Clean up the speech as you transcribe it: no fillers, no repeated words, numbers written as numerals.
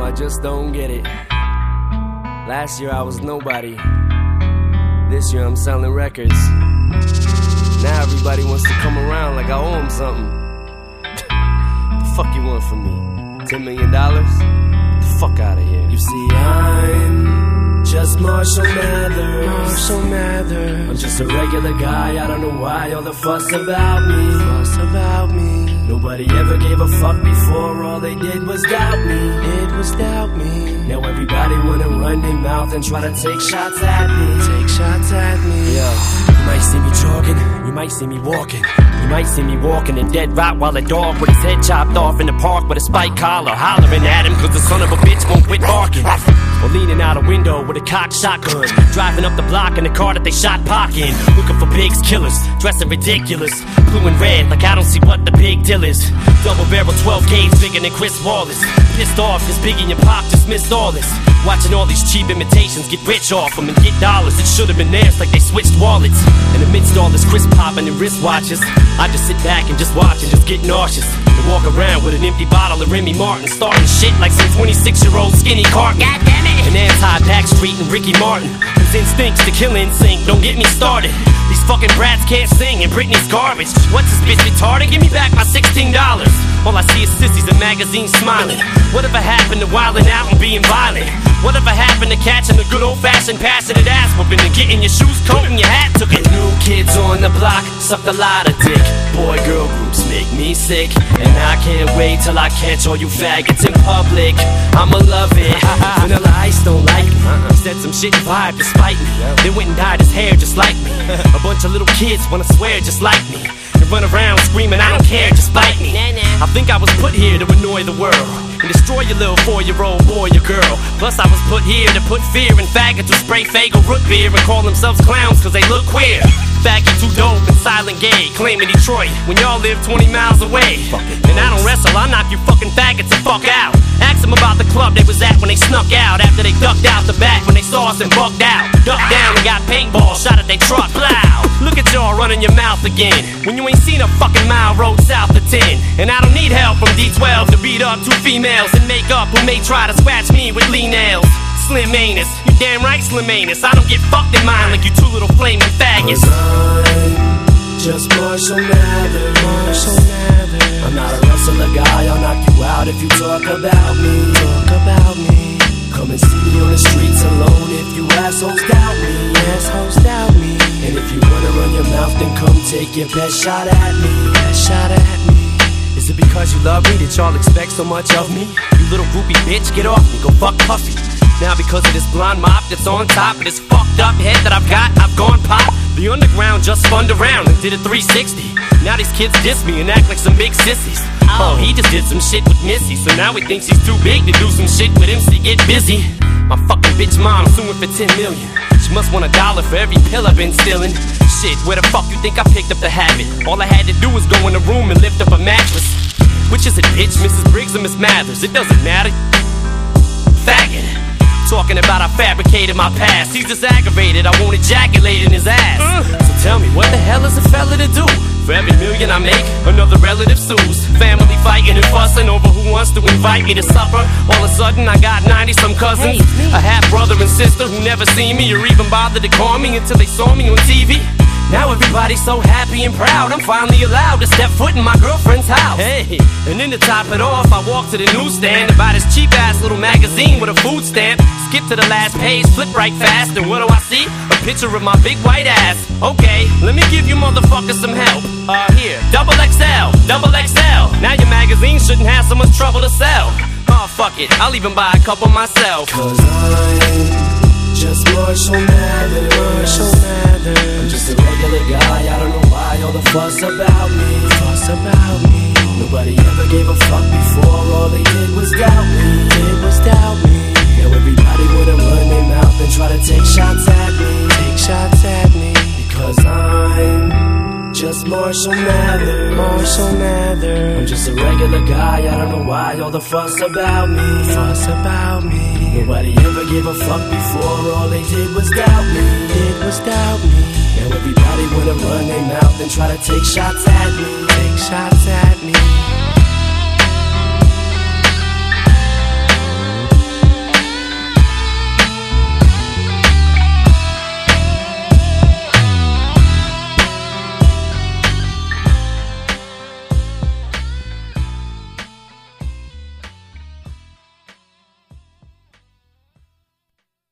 I just don't get it. Last year I was nobody. This year I'm selling records. Now everybody wants to come around like I owe them something. The fuck you want from me? $10 million? Get the fuck out of here. You see, I'm just Marshall Mathers. Marshall Mathers. I'm just a regular guy. I don't know why all the fuss about me. Fuss about me. Nobody ever gave a fuck before. All they did was doubt me. It was doubt me. Now everybody wanna run their mouth and try to take shots at me. Take shots at me. Yo, you might see me jogging, you might see me walking. You might see me walking a dead Rottweiler dog with his head chopped off in the park with a spiked collar, hollering at him cause the son of a bitch won't quit barking. Or leaning out a window with a cocked shotgun, driving up the block in the car that they shot Pac in, looking for pigs, killers, dressing ridiculous, blue and red like I don't see what the big deal is. Double barrel 12 gauge bigger than Chris Wallace. Pissed off cause Biggie and Pac just missed all this. Watching all these cheap imitations get rich off them and get dollars. It should have been theirs like they switched wallets. And amidst all this crisp popping and wristwatches, I just sit back and just watch and just get nauseous. And walk around with an empty bottle of Remy Martin, starting shit like some 26-year-old skinny carton. God damn it! An anti-Backstreet and Ricky Martin, whose instincts to kill NSYNC don't get me started. These fucking brats can't sing and Britney's garbage. What's this bitch retarded? Give me back my $16. All I see is sissies in magazines smiling. Whatever happened to wilding out and being violent? Whatever happened to catching the good old-fashioned passionate ass whooping and getting your shoes, coat, and your hat took it? New kids on the block sucked a lot of dick. Boy-girl groups make me sick, and I can't wait till I catch all you faggots in public. I'ma love it. Vanilla Ice don't like me. He said some shit and vibe despite me. Then went and dyed his hair just like me. A bunch of little kids wanna swear just like me, and run around screaming I don't care, just bite me. I think I was put here to annoy the world and destroy your little 4-year-old boy or girl. Plus I was put here to put fear in faggots who spray Faygo root beer and call themselves clowns cause they look queer. Faggot too dope and silent gay, claiming Detroit when y'all live 20 miles away. And I don't wrestle, I knock you fucking faggots the fuck out. Ask them about the club they was at when they snuck out, after they ducked out the back when they saw us and bugged out. Ducked down and got paintball shot at they truck. Plow. Look at y'all running your mouth again when you ain't seen a fucking mile road south of 10. And I don't need help from D12 to beat up 2 females in makeup who may try to scratch me with lean nails. Slim anus, you damn right Slim anus. I don't get fucked in mine like you 2 little flaming faggots. I'm just Marshall Mathers. Marshall Mathers. I'm not a wrestler guy, I'll knock you out if you talk about me. Talk about me. Come and see me on the streets alone if you assholes doubt me. Assholes doubt me. And if you wanna run your mouth, then come take your best shot at me. Best shot at me. Is it because you love me that y'all expect so much of me? You little groupie bitch, get off me, go fuck Puffy. Now because of this blonde mop that's on top of this fucked up head that I've got, I've gone pop. The underground just spun around and did a 360. Now these kids diss me and act like some big sissies. Oh, he just did some shit with Missy, so now he thinks he's too big to do some shit with MC. Get busy. My fucking bitch mom suing for 10 million. She must want $1 for every pill I've been stealing. Shit, where the fuck you think I picked up the habit? All I had to do was go in the room and lift up a mattress. Which is it, bitch, Mrs. Briggs or Miss Mathers? It doesn't matter. Faggot. Talking about I fabricated my past. He's just aggravated, I won't ejaculate in his ass. So tell me, what the hell is a fella to do? For every million I make, another relative sues. Family fighting and fussing over who wants to invite me to supper. All of a sudden I got 90-some cousins, a half-brother and sister who never seen me or even bothered to call me until they saw me on TV. Now everybody's so happy and proud, I'm finally allowed to step foot in my girlfriend's house. Hey, and then to top it off, I walk to the newsstand and buy this cheap-ass little magazine with a food stamp. Skip to the last page, flip right fast, and what do I see? A picture of my big white ass. Okay, let me give you motherfuckers some help. Here, XXL, XXL. Now your magazine shouldn't have so much trouble to sell. Oh, fuck it, I'll even buy a couple myself. Cause I'm just Marshall Mathers. Marshall Mathers. I'm just a regular guy, I don't know why all the fuss about me. Fuss about me. Nobody ever gave a fuck before, all they did was doubt me. It was doubt me. Now everybody wanna run their mouth and try to take shots at me. Take shots at me. Because I'm just Marshall Mathers. Marshall Mathers. I'm just a regular guy, I don't know why all the fuss about me. Fuss about me. Nobody ever gave a fuck before, all they did was doubt me. It was doubt me. Now everybody wanna run their mouth and try to take shots at me. Take shots at me.